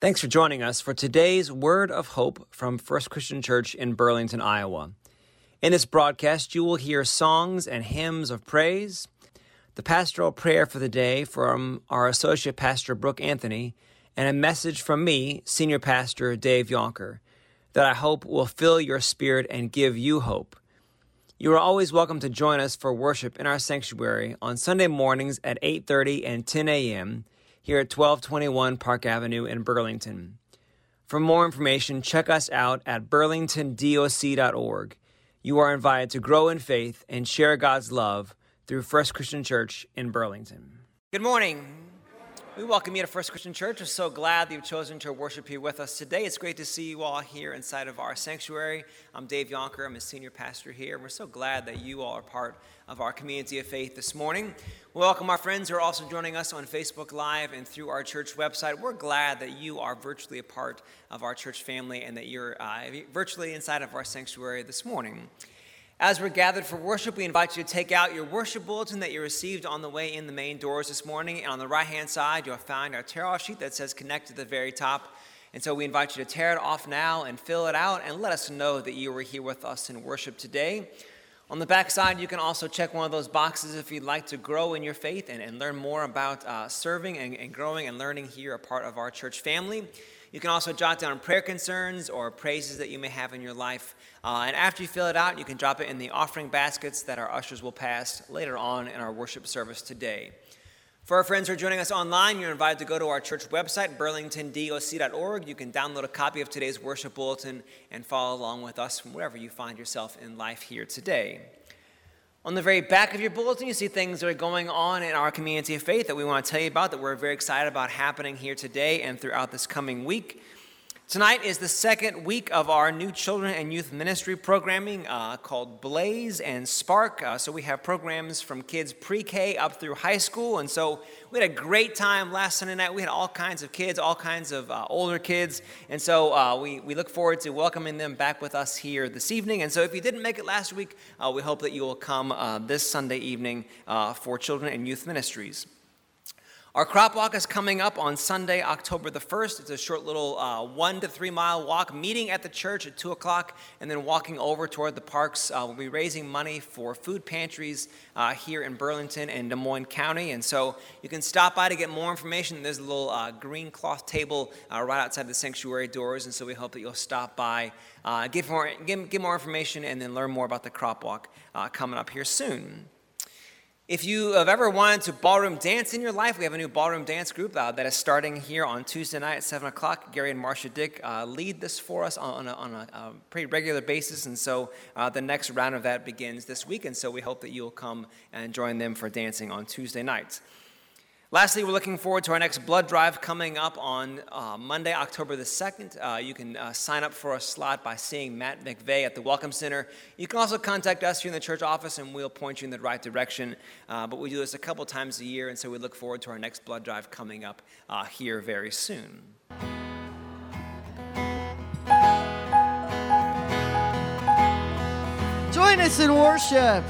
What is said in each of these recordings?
Thanks for joining us for today's Word of Hope from First Christian Church in Burlington, Iowa. In this broadcast, you will hear songs and hymns of praise, the pastoral prayer for the day from our Associate Pastor Brooke Anthony, and a message from me, Senior Pastor Dave Yonker, that I hope will fill your spirit and give you hope. You are always welcome to join us for worship in our sanctuary on Sunday mornings at 8:30 and 10 a.m., here at 1221 Park Avenue in Burlington. For more information, check us out at burlingtondoc.org. You are invited to grow in faith and share God's love through First Christian Church in Burlington. Good morning. We welcome you to First Christian Church. We're so glad that you've chosen to worship here with us today. It's great to see you all here inside of our sanctuary. I'm Dave Yonker. I'm a senior pastor here. We're so glad that you all are part of our community of faith this morning. We welcome our friends who are also joining us on Facebook Live and through our church website. We're glad that you are virtually a part of our church family and that you're virtually inside of our sanctuary this morning. As we're gathered for worship, we invite you to take out your worship bulletin that you received on the way in the main doors this morning. And on the right-hand side, you'll find our tear-off sheet that says Connect at the very top. And so we invite you to tear it off now and fill it out and let us know that you were here with us in worship today. On the back side, you can also check one of those boxes if you'd like to grow in your faith and learn more about serving and growing and learning here, a part of our church family. You can also jot down prayer concerns or praises that you may have in your life. And after you fill it out, you can drop it in the offering baskets that our ushers will pass later on in our worship service today. For our friends who are joining us online, you're invited to go to our church website, burlingtondoc.org. You can download a copy of today's worship bulletin and follow along with us from wherever you find yourself in life here today. On the very back of your bulletin, you see things that are going on in our community of faith that we want to tell you about, that we're very excited about happening here today and throughout this coming week. Tonight is the second week of our new children and youth ministry programming called Blaze and Spark. So we have programs from kids pre-K up through high school. And so we had a great time last Sunday night. We had all kinds of kids, all kinds of older kids. And so we look forward to welcoming them back with us here this evening. And so if you didn't make it last week, we hope that you will come this Sunday evening for children and youth ministries. Our crop walk is coming up on Sunday, October the 1st. It's a short little 1 to 3 mile walk, meeting at the church at 2 o'clock, and then walking over toward the parks. We'll be raising money for food pantries here in Burlington and Des Moines County. And so you can stop by to get more information. There's a little green cloth table right outside the sanctuary doors. And so we hope that you'll stop by, get more information, and then learn more about the crop walk coming up here soon. If you have ever wanted to ballroom dance in your life, we have a new ballroom dance group that is starting here on Tuesday night at 7 o'clock. Gary and Marcia Dick lead this for us on a pretty regular basis, and so the next round of that begins this week, and so we hope that you'll come and join them for dancing on Tuesday nights. Lastly, we're looking forward to our next blood drive coming up on Monday, October the 2nd. You can sign up for a slot by seeing Matt McVeigh at the Welcome Center. You can also contact us here in the church office, and we'll point you in the right direction. But we do this a couple times a year, and so we look forward to our next blood drive coming up here very soon. Join us in worship.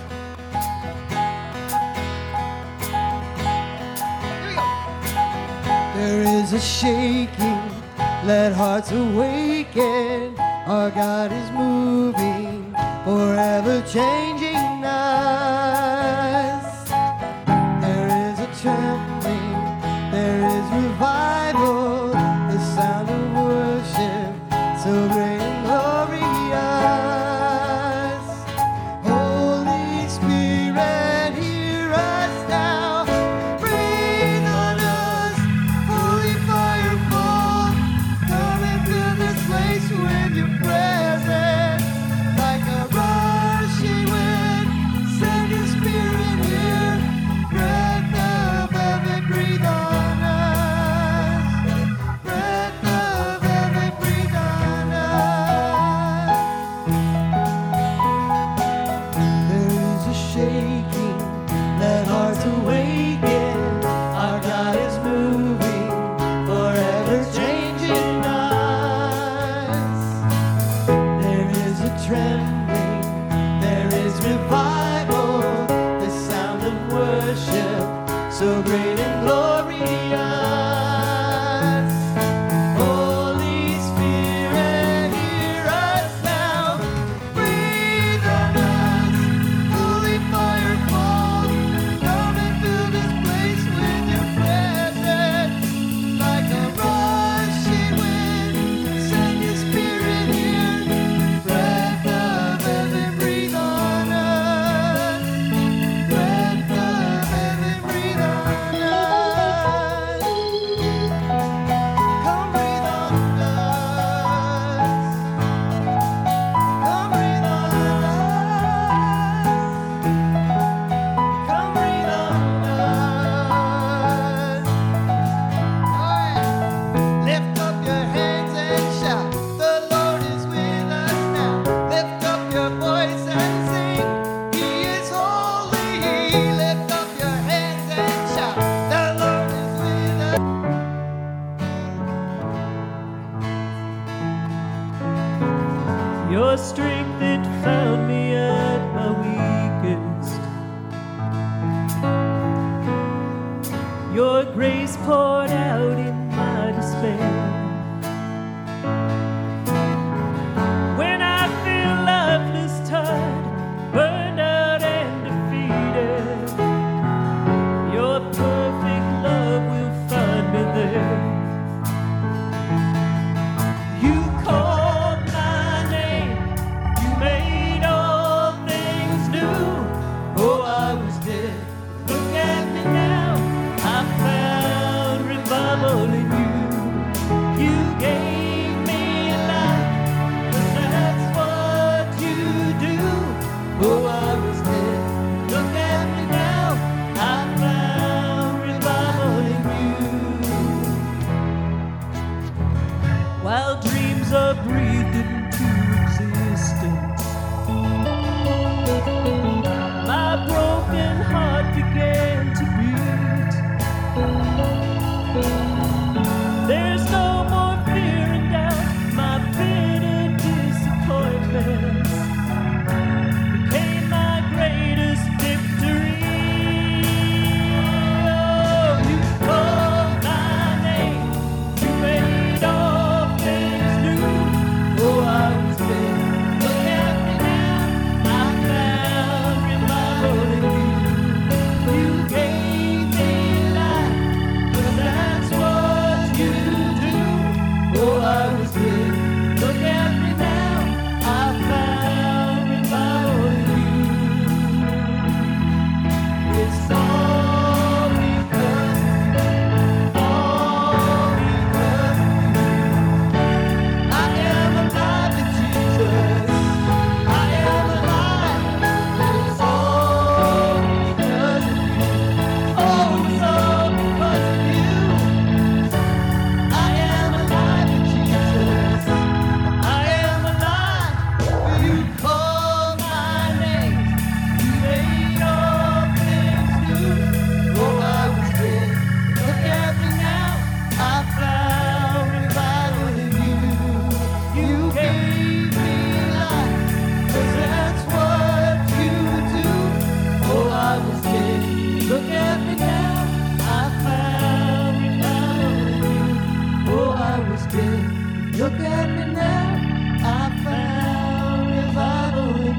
There is a shaking, let hearts awaken. Our God is moving, forever changing us. There is a trembling, there is revival, the sound of worship, so great and glorious. Holy Spirit, hear us now, breathe on us. Holy fire fall, come into this place with your presence, like a rushing wind. Your strength that found me at my weakest. Your grace poured out in my despair. When I feel lifeless, tired, burned out and defeated, your perfect love will find me there. You called my name, you made all things new. Oh, I was dead, look at me now, I found revival in you. You gave me life, 'cause that's what you do. Oh, I was dead, look at me now, I found revival in you. While dreams are breathed into existence, my broken heart began to beat. There's no more fear and doubt, my bitter disappointments became my greatest victory. Oh, you called my name, you made all things new. Oh, I was dead, look at me now, I found revival in you. You gave me life, 'cause that's what you do. Oh, I was dead, look at me now, I found revival in you. It's all because I am alive in Jesus. I am alive. It's all because of you. Oh, it's all because of you. I am alive in Jesus. I am alive. You called my name. You made all things new. Oh, I was dead. Look at me now. I found revival in you. You gave me life, 'cause that's what you do. Oh, I was dead. Look at me now. I found revival in you. Oh, I was dead. Look at me now. I found revival in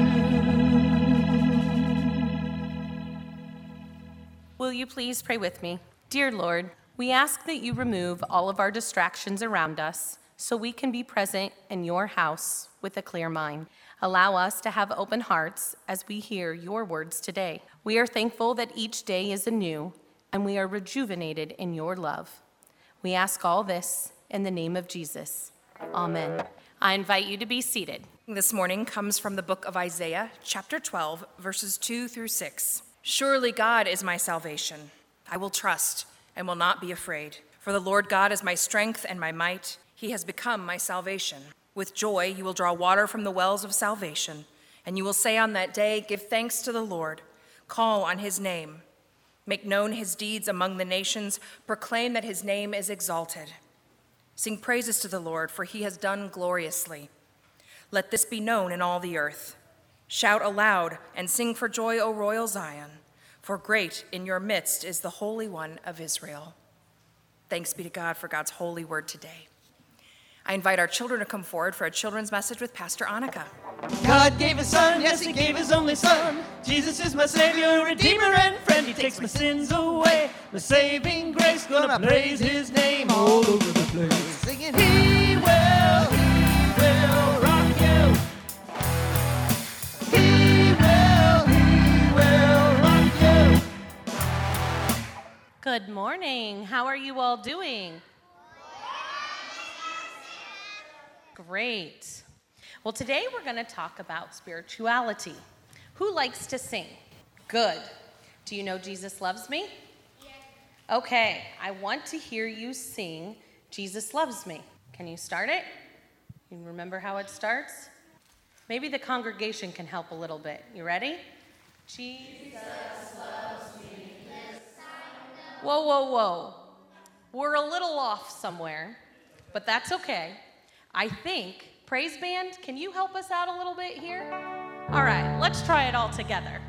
you. Will you please pray with me? Dear Lord, we ask that you remove all of our distractions around us so we can be present in your house with a clear mind. Allow us to have open hearts as we hear your words today. We are thankful that each day is anew and we are rejuvenated in your love. We ask all this in the name of Jesus. Amen. I invite you to be seated. This morning comes from the book of Isaiah, chapter 12, verses 2 through 6. Surely God is my salvation. I will trust and will not be afraid. For the Lord God is my strength and my might. He has become my salvation. With joy you will draw water from the wells of salvation, and you will say on that day, give thanks to the Lord. Call on his name. Make known his deeds among the nations. Proclaim that his name is exalted. Sing praises to the Lord, for he has done gloriously. Let this be known in all the earth. Shout aloud and sing for joy, O royal Zion, for great in your midst is the Holy One of Israel. Thanks be to God for God's holy word today. I invite our children to come forward for a children's message with Pastor Annika. God gave his son, yes, he gave his only son. Jesus is my savior, redeemer, and friend. He takes my sins away. The saving grace, gonna praise his name all over the place. Singing, he will rock you. He will rock you. Good morning. How are you all doing? Great. Well, today we're going to talk about spirituality. Who likes to sing? Good. Do you know Jesus loves me? Yes. Okay, I want to hear you sing Jesus loves me. Can you start it? You remember how it starts? Maybe the congregation can help a little bit. You ready? Jesus loves me. Whoa, whoa, whoa. We're a little off somewhere, but that's okay. I think Praise band, can you help us out a little bit here? All right, let's try it all together.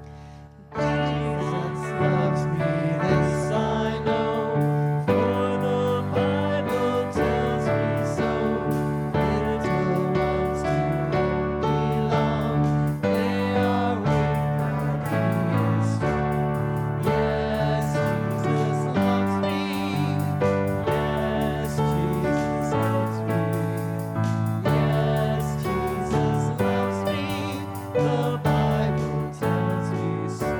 Jesus loves me, this I know, for the Bible tells me so. Little ones to Him belong, they are weak, but He is strong. Yes, Jesus loves me. Yes, Jesus loves me. Yes, Jesus loves me. The Bible tells me so.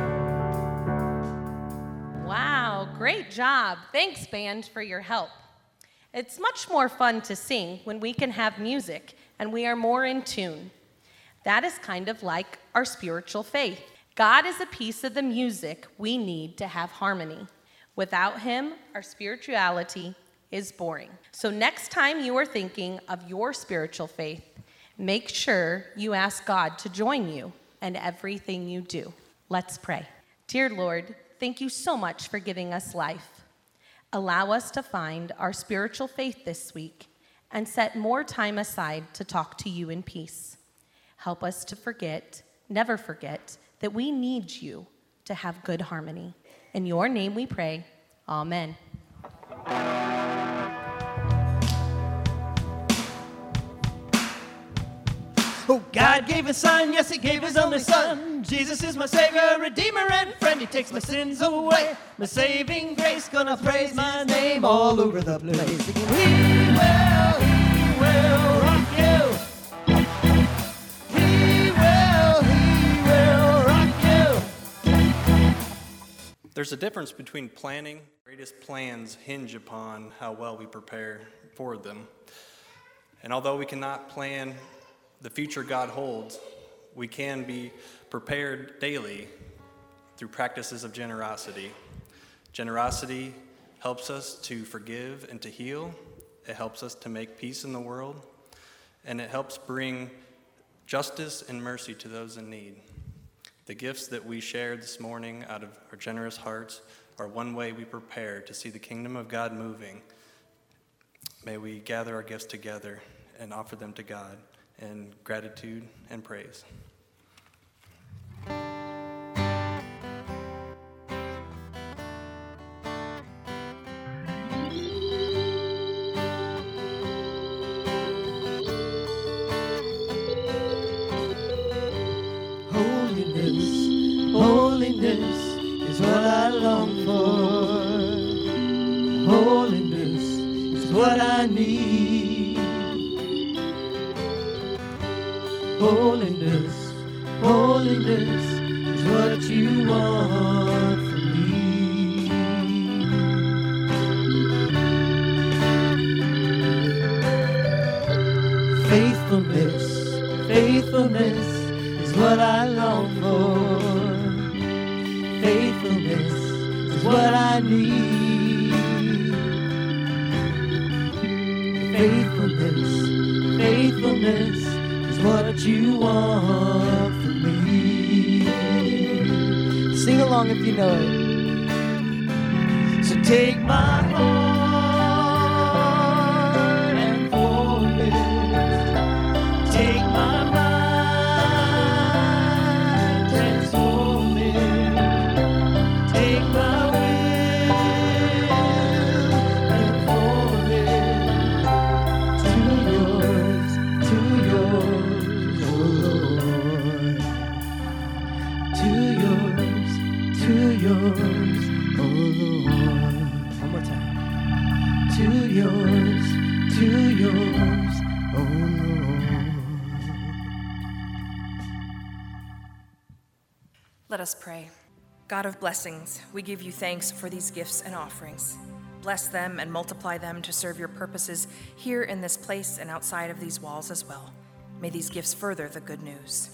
Wow, great job. Thanks, band, for your help. It's much more fun to sing when we can have music and we are more in tune. That is kind of like our spiritual faith. God is a piece of the music we need to have harmony. Without Him, our spirituality is boring. So next time you are thinking of your spiritual faith, make sure you ask God to join you in everything you do. Let's pray. Dear Lord, thank you so much for giving us life. Allow us to find our spiritual faith this week and set more time aside to talk to you in peace. Help us to never forget, that we need you to have good harmony. In your name we pray. Amen. Oh, God gave His Son, yes, He gave His only Son. Jesus is my Savior, Redeemer, and friend. He takes my sins away. My saving grace, gonna praise my name all over the place. He will rock you. He will rock you. There's a difference between planning. Greatest plans hinge upon how well we prepare for them. And although we cannot plan the future God holds, we can be prepared daily through practices of generosity. Generosity helps us to forgive and to heal. It helps us to make peace in the world. And it helps bring justice and mercy to those in need. The gifts that we shared this morning out of our generous hearts are one way we prepare to see the kingdom of God moving. May we gather our gifts together and offer them to God in gratitude and praise. Holiness is what I long for. Holiness is what I need. Holiness, holiness is what you want from me. Faithfulness, faithfulness is what I long for. Faithfulness is what I need. Faithfulness, faithfulness is what you want from me. Sing along if you know it. So take my heart and form it. Take my mind, transform it. Take my will and form it to yours, oh Lord. To yours, oh Lord. One more time. To yours, oh Lord. Let us pray. God of blessings, we give you thanks for these gifts and offerings. Bless them and multiply them to serve your purposes here in this place and outside of these walls as well. May these gifts further the good news.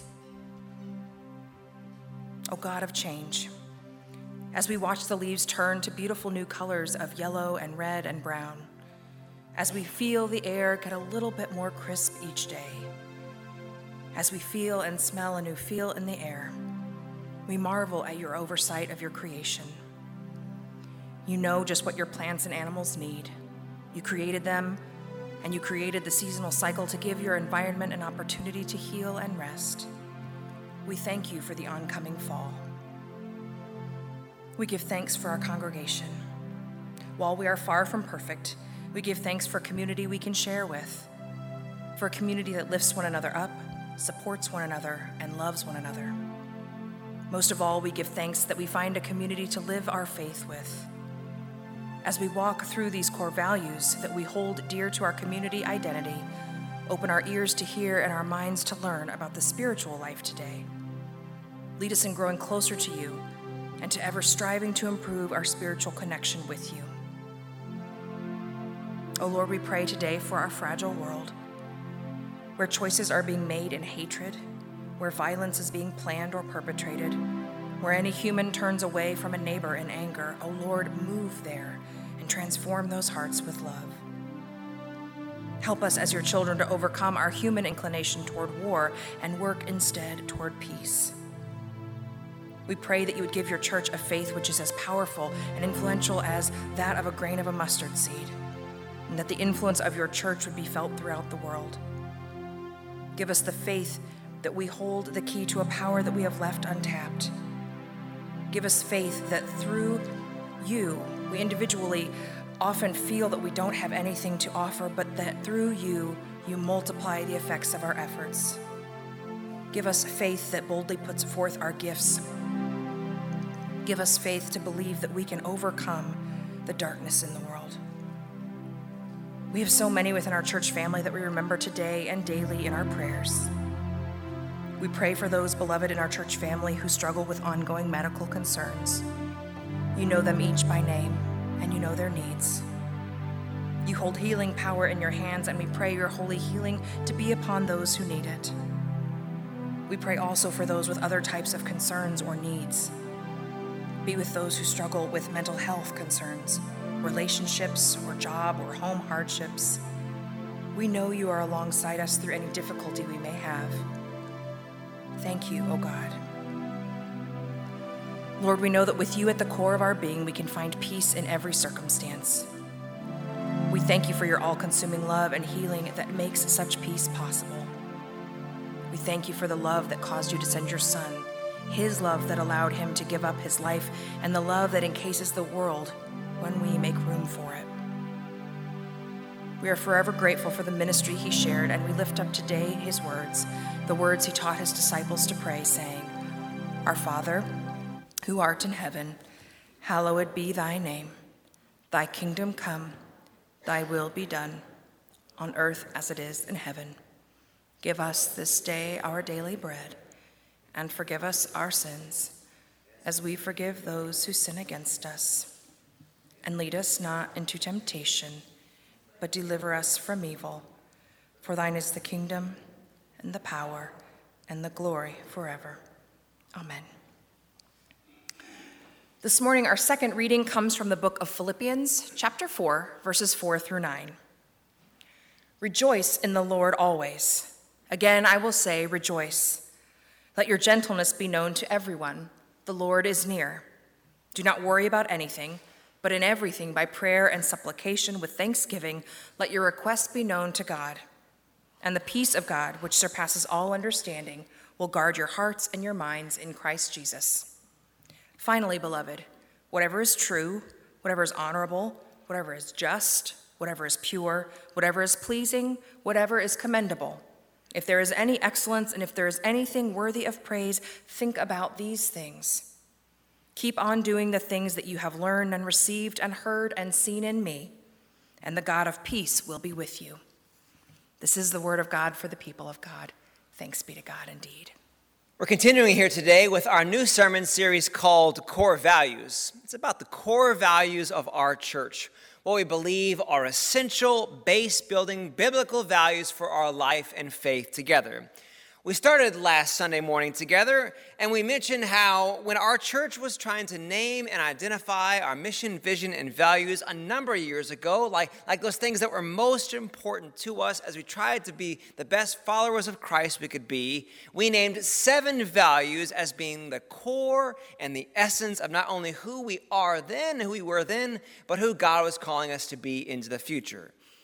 O God of change, as we watch the leaves turn to beautiful new colors of yellow and red and brown, as we feel the air get a little bit more crisp each day, as we feel and smell a new feel in the air, we marvel at your oversight of your creation. You know just what your plants and animals need. You created them and you created the seasonal cycle to give your environment an opportunity to heal and rest. We thank you for the oncoming fall. We give thanks for our congregation. While we are far from perfect, we give thanks for community we can share with, for a community that lifts one another up, supports one another, and loves one another. Most of all, we give thanks that we find a community to live our faith with. As we walk through these core values that we hold dear to our community identity, open our ears to hear and our minds to learn about the spiritual life today. Lead us in growing closer to you and to ever striving to improve our spiritual connection with you. Oh Lord, we pray today for our fragile world, where choices are being made in hatred, where violence is being planned or perpetrated, where any human turns away from a neighbor in anger. Oh Lord, move there and transform those hearts with love. Help us as your children to overcome our human inclination toward war and work instead toward peace. We pray that you would give your church a faith which is as powerful and influential as that of a grain of a mustard seed, and that the influence of your church would be felt throughout the world. Give us the faith that we hold the key to a power that we have left untapped. Give us faith that through you, we individually often feel that we don't have anything to offer, but that through you, you multiply the effects of our efforts. Give us faith that boldly puts forth our gifts. Give us faith to believe that we can overcome the darkness in the world. We have so many within our church family that we remember today and daily in our prayers. We pray for those beloved in our church family who struggle with ongoing medical concerns. You know them each by name, and you know their needs. You hold healing power in your hands, and we pray your holy healing to be upon those who need it. We pray also for those with other types of concerns or needs. Be with those who struggle with mental health concerns, relationships, or job or home hardships. We know you are alongside us through any difficulty we may have. Thank you, O God. Lord, we know that with you at the core of our being, we can find peace in every circumstance. We thank you for your all-consuming love and healing that makes such peace possible. We thank you for the love that caused you to send your Son, his love that allowed him to give up his life, and the love that encases the world when we make room for it. We are forever grateful for the ministry he shared, and we lift up today his words, the words he taught his disciples to pray, saying, Our Father, who art in heaven, hallowed be thy name. Thy kingdom come, thy will be done, on earth as it is in heaven. Give us this day our daily bread, and forgive us our sins, as we forgive those who sin against us. And lead us not into temptation, but deliver us from evil. For thine is the kingdom, and the power, and the glory forever. Amen. This morning, our second reading comes from the book of Philippians, chapter 4, verses 4 through 9. Rejoice in the Lord always. Again, I will say, rejoice. Let your gentleness be known to everyone. The Lord is near. Do not worry about anything, but in everything, by prayer and supplication with thanksgiving, let your requests be known to God. And the peace of God, which surpasses all understanding, will guard your hearts and your minds in Christ Jesus. Finally, beloved, whatever is true, whatever is honorable, whatever is just, whatever is pure, whatever is pleasing, whatever is commendable, if there is any excellence and if there is anything worthy of praise, think about these things. Keep on doing the things that you have learned and received and heard and seen in me, and the God of peace will be with you. This is the word of God for the people of God. Thanks be to God indeed. We're continuing here today with our new sermon series called Core Values. It's about the core values of our church, what we believe are essential, base-building biblical values for our life and faith together. We started last Sunday morning together, and we mentioned how when our church was trying to name and identify our mission, vision, and values a number of years ago, like those things that were most important to us as we tried to be the best followers of Christ we could be, we named 7 values as being the core and the essence of not only who we are then, who we were then, but who God was calling us to be into the future.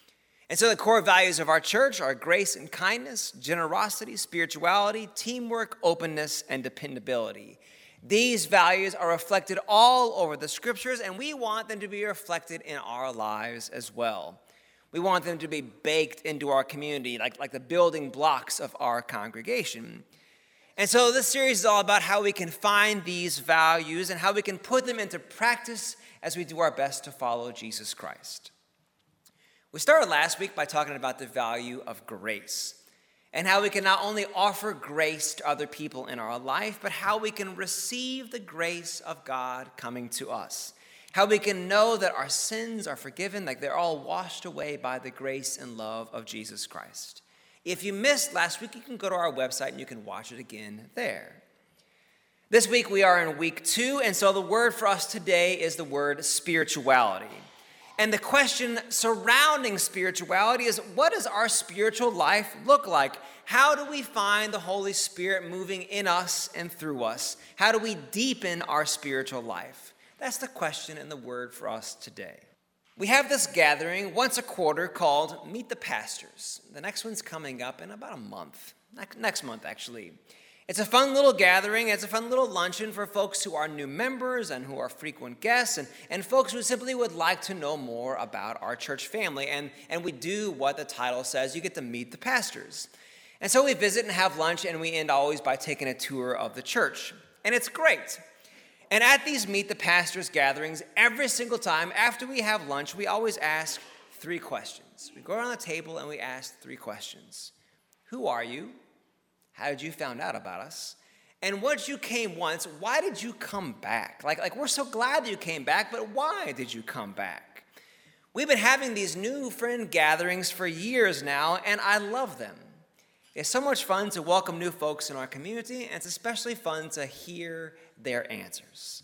And so the core values of our church are grace and kindness, generosity, spirituality, teamwork, openness, and dependability. These values are reflected all over the scriptures, and we want them to be reflected in our lives as well. We want them to be baked into our community, like the building blocks of our congregation. And so this series is all about how we can find these values and how we can put them into practice as we do our best to follow Jesus Christ. We started last week by talking about the value of grace and how we can not only offer grace to other people in our life, but how we can receive the grace of God coming to us. How we can know that our sins are forgiven, like they're all washed away by the grace and love of Jesus Christ. If you missed last week, you can go to our website and you can watch it again there. This week we are in week 2, and so the word for us today is the word spirituality. And the question surrounding spirituality is, what does our spiritual life look like? How do we find the Holy Spirit moving in us and through us? How do we deepen our spiritual life? That's the question and the word for us today. We have this gathering once a quarter called Meet the Pastors. The next one's coming up in about a month, next month actually. It's a fun little gathering. It's a fun little luncheon for folks who are new members and who are frequent guests and folks who simply would like to know more about our church family. And we do what the title says. You get to meet the pastors. And so we visit and have lunch, and we end always by taking a tour of the church. And it's great. And at these Meet the Pastors gatherings, every single time after we have lunch, we always ask 3 questions. We go around the table and we ask 3 questions. Who are you? How did you find out about us? And once you came once, why did you come back? Like we're so glad that you came back, but why did you come back? We've been having these new friend gatherings for years now, and I love them. It's so much fun to welcome new folks in our community, and it's especially fun to hear their answers.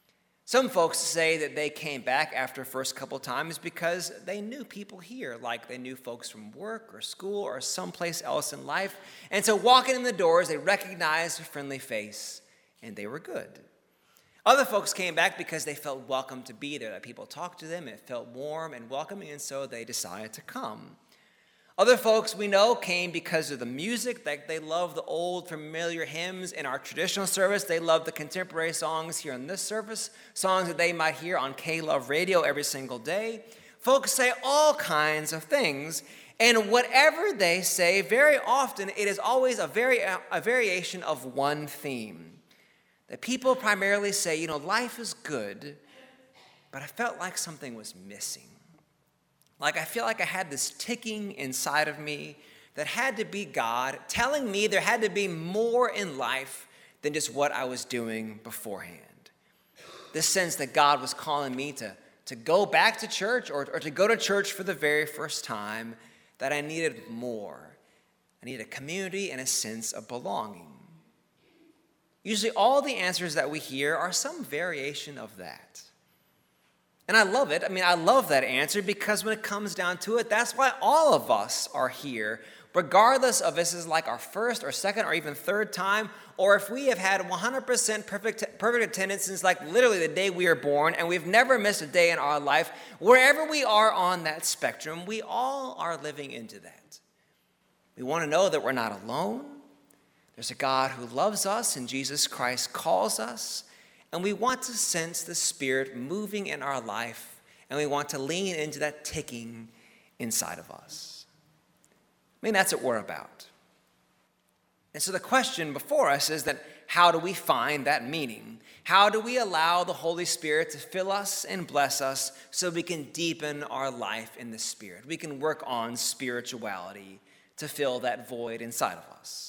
Some folks say that they came back after the first couple times because they knew people here, like they knew folks from work or school or someplace else in life. And so walking in the doors, they recognized a friendly face, and they were good. Other folks came back because they felt welcome to be there, that people talked to them, and it felt warm and welcoming, and so they decided to come. Other folks we know came because of the music. Like they love the old familiar hymns in our traditional service. They love the contemporary songs here in this service, songs that they might hear on K-Love Radio every single day. Folks say all kinds of things, and whatever they say, very often it is always a variation of one theme. That people primarily say, life is good, but I felt like something was missing. Like I feel like I had this ticking inside of me that had to be God telling me there had to be more in life than just what I was doing beforehand. This sense that God was calling me to go back to church or to go to church for the very first time, that I needed more. I needed a community and a sense of belonging. Usually all the answers that we hear are some variation of that. And I love it. I love that answer because when it comes down to it, that's why all of us are here, regardless of if this is like our first or second or even third time, or if we have had 100% perfect attendance since like literally the day we were born, and we've never missed a day in our life. Wherever we are on that spectrum, we all are living into that. We want to know that we're not alone. There's a God who loves us, and Jesus Christ calls us. And we want to sense the Spirit moving in our life, and we want to lean into that ticking inside of us. That's what we're about. And so the question before us is that how do we find that meaning? How do we allow the Holy Spirit to fill us and bless us so we can deepen our life in the Spirit? We can work on spirituality to fill that void inside of us.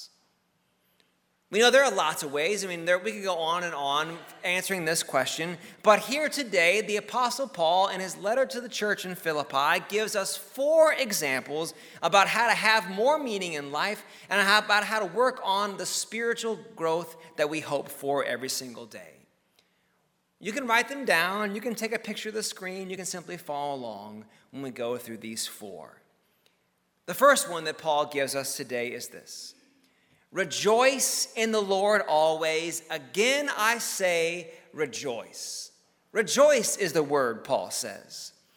We know there are lots of ways. We could go on and on answering this question. But here today, the Apostle Paul, in his letter to the church in Philippi, gives us 4 examples about how to have more meaning in life and about how to work on the spiritual growth that we hope for every single day. You can write them down. You can take a picture of the screen. You can simply follow along when we go through these 4. The first one that Paul gives us today is this. Rejoice in the Lord always. Again, I say rejoice. Rejoice is the word, Paul says.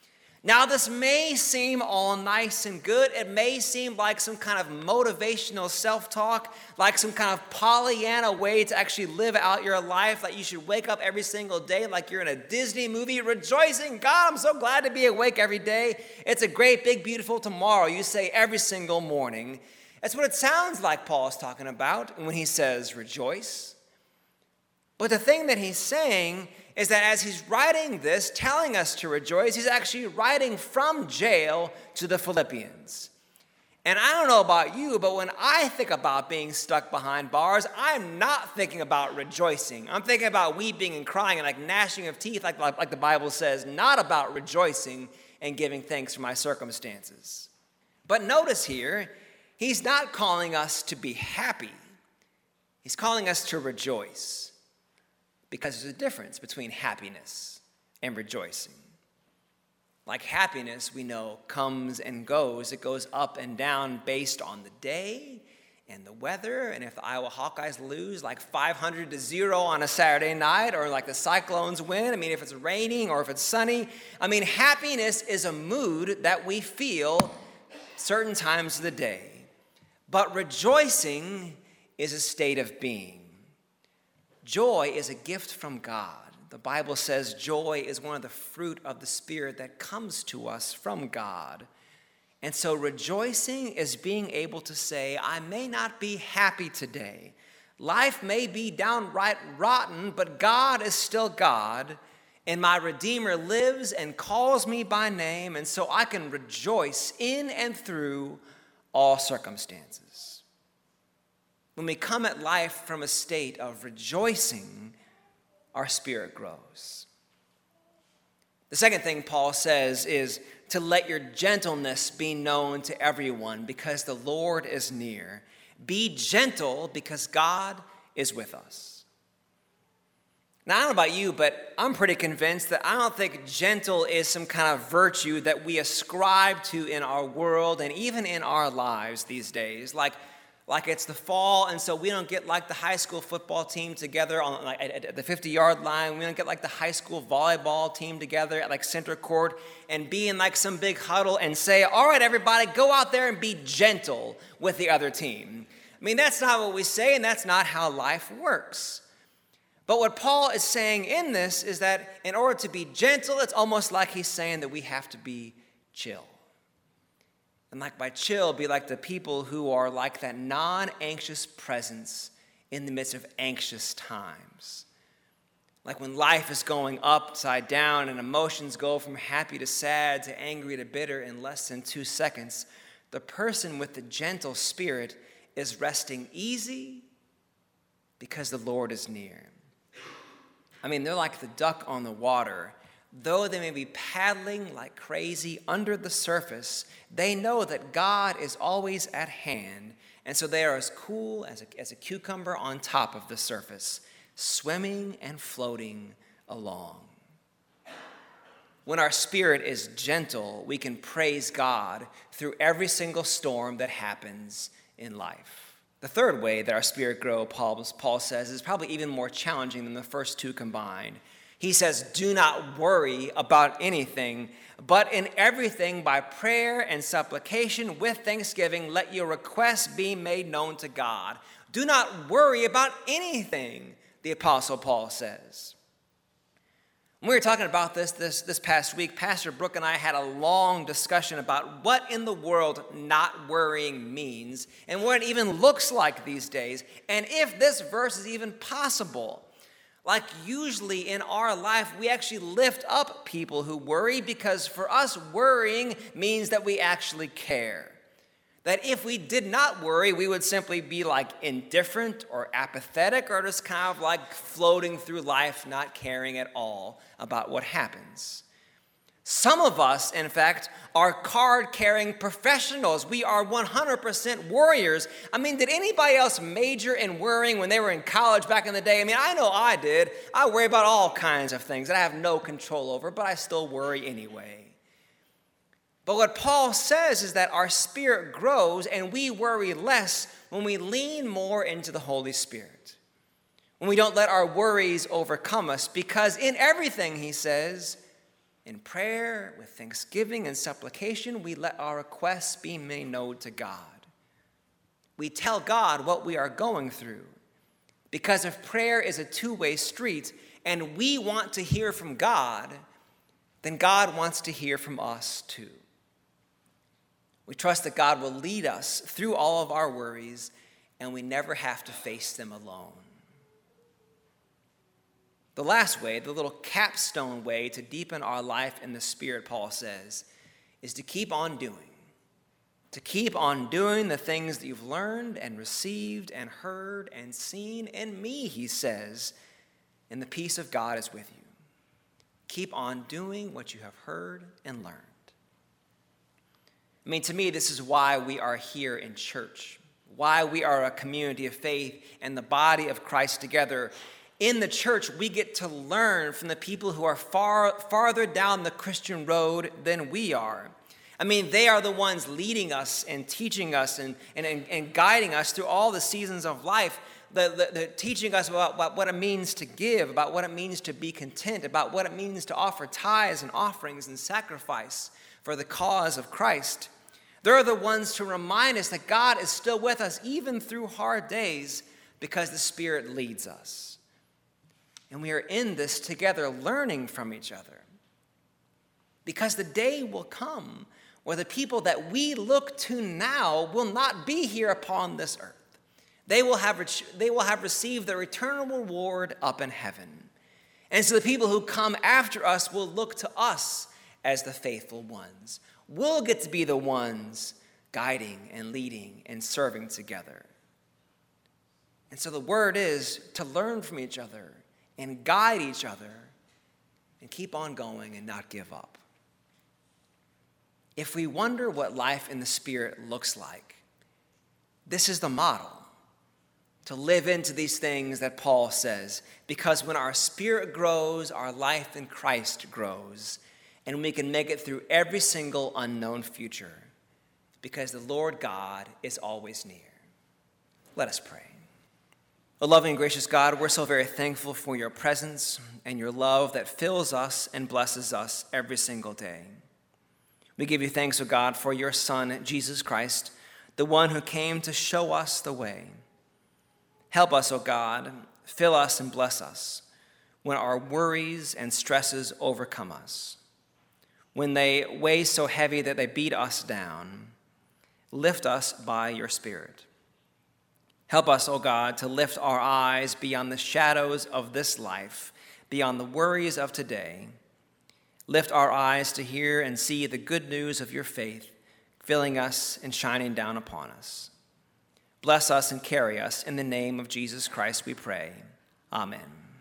Now, this may seem all nice and good. It may seem like some kind of motivational self-talk, like some kind of Pollyanna way to actually live out your life, like you should wake up every single day like you're in a Disney movie, rejoicing, God, I'm so glad to be awake every day. It's a great, big, beautiful tomorrow, you say every single morning. That's what it sounds like Paul's talking about when he says rejoice. But the thing that he's saying is that as he's writing this, telling us to rejoice, he's actually writing from jail to the Philippians. And I don't know about you, but when I think about being stuck behind bars, I'm not thinking about rejoicing. I'm thinking about weeping and crying and like gnashing of teeth, like the Bible says, not about rejoicing and giving thanks for my circumstances. But notice here, he's not calling us to be happy. He's calling us to rejoice. Because there's a difference between happiness and rejoicing. Like happiness, we know, comes and goes. It goes up and down based on the day and the weather. And if the Iowa Hawkeyes lose like 500-0 on a Saturday night, or like the Cyclones win, if it's raining or if it's sunny. Happiness is a mood that we feel certain times of the day. But rejoicing is a state of being. Joy is a gift from God. The Bible says joy is one of the fruit of the Spirit that comes to us from God. And so rejoicing is being able to say, I may not be happy today. Life may be downright rotten, but God is still God, and my Redeemer lives and calls me by name, and so I can rejoice in and through all circumstances. When we come at life from a state of rejoicing, our spirit grows. The second thing Paul says is to let your gentleness be known to everyone because the Lord is near. Be gentle because God is with us. Now, I don't know about you, but I'm pretty convinced that I don't think gentle is some kind of virtue that we ascribe to in our world and even in our lives these days. Like it's the fall, and so we don't get like the high school football team together at the 50-yard line. We don't get like the high school volleyball team together at like center court and be in like some big huddle and say, all right, everybody, go out there and be gentle with the other team. That's not what we say, and that's not how life works. But what Paul is saying in this is that in order to be gentle, it's almost like he's saying that we have to be chill. And like by chill, be like the people who are like that non-anxious presence in the midst of anxious times. Like when life is going upside down and emotions go from happy to sad to angry to bitter in less than 2 seconds, the person with the gentle spirit is resting easy because the Lord is near. They're like the duck on the water. Though they may be paddling like crazy under the surface, they know that God is always at hand, and so they are as cool as a cucumber on top of the surface, swimming and floating along. When our spirit is gentle, we can praise God through every single storm that happens in life. The third way that our spirit grows, Paul says, is probably even more challenging than the first two combined. He says, do not worry about anything, but in everything by prayer and supplication with thanksgiving, let your requests be made known to God. Do not worry about anything, the Apostle Paul says. When we were talking about this past week, Pastor Brooke and I had a long discussion about what in the world not worrying means and what it even looks like these days, and if this verse is even possible. Like usually in our life, we actually lift up people who worry because for us, worrying means that we actually care. That if we did not worry, we would simply be like indifferent or apathetic or just kind of like floating through life, not caring at all about what happens. Some of us, in fact, are card-carrying professionals. We are 100% warriors. Did anybody else major in worrying when they were in college back in the day? I know I did. I worry about all kinds of things that I have no control over, but I still worry anyway. But what Paul says is that our spirit grows and we worry less when we lean more into the Holy Spirit. When we don't let our worries overcome us, because in everything, he says, In prayer, with thanksgiving and supplication, we let our requests be made known to God. We tell God what we are going through, because if prayer is a two-way street and we want to hear from God, then God wants to hear from us too. We trust that God will lead us through all of our worries, and we never have to face them alone. The last way, the little capstone way to deepen our life in the Spirit, Paul says, is to keep on doing. To keep on doing the things that you've learned and received and heard and seen in me, he says, and the peace of God is with you. Keep on doing what you have heard and learned. I mean, to me, this is why we are here in church, why we are a community of faith and the body of Christ together. In the church, we get to learn from the people who are farther down the Christian road than we are. I mean, they are the ones leading us and teaching us and guiding us through all the seasons of life, the teaching us about what it means to give, about what it means to be content, about what it means to offer tithes and offerings and sacrifice for the cause of Christ. They're the ones to remind us that God is still with us even through hard days because the Spirit leads us. And we are in this together, learning from each other. Because the day will come where the people that we look to now will not be here upon this earth. They will have received their eternal reward up in heaven. And so the people who come after us will look to us as the faithful ones. We'll get to be the ones guiding and leading and serving together. And so the word is to learn from each other and guide each other and keep on going and not give up. If we wonder what life in the Spirit looks like, this is the model to live into these things that Paul says, because when our spirit grows, our life in Christ grows, and we can make it through every single unknown future, because the Lord God is always near. Let us pray. O loving and gracious God, we're so very thankful for your presence and your love that fills us and blesses us every single day. We give you thanks, O God, for your Son, Jesus Christ, the one who came to show us the way. Help us, O God, fill us and bless us when our worries and stresses overcome us. When they weigh so heavy that they beat us down, lift us by your Spirit. Help us, O God, to lift our eyes beyond the shadows of this life, beyond the worries of today. Lift our eyes to hear and see the good news of your faith, filling us and shining down upon us. Bless us and carry us. In the name of Jesus Christ we pray. Amen.